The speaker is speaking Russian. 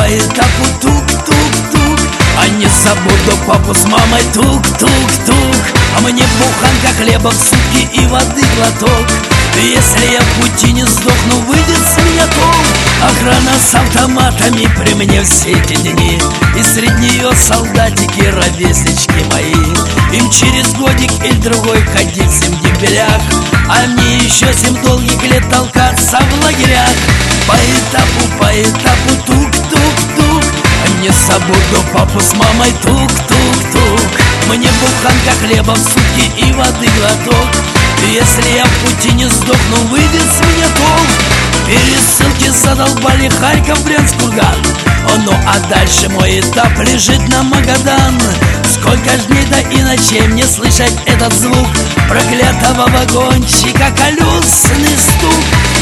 по этапу тук-тук-тук. А не забуду папу с мамой тук-тук-тук. А мне буханка хлеба в сутки и воды глоток. Если я в пути не сдохну, выйдет с меня толк. Охрана с автоматами при мне все эти дни, и среди нее солдатики, ровеснички мои. Им через годик или другой ходить в 7 дембелях, а мне еще 7 долгих лет толкаться в лагерях. По этапу тук-тук-тук. Не забуду папу с мамой тук-тук-тук. Мне буханка хлеба в сутки и воды глоток. Если я в пути не сдохну, выйдет с меня толк. Пересылки задолбали Харьков, Брянск, Курган. Ну а дальше мой этап лежит на Магадан. Сколько ж дней да и ночей мне слышать этот звук проклятого вагончика, колесный стук.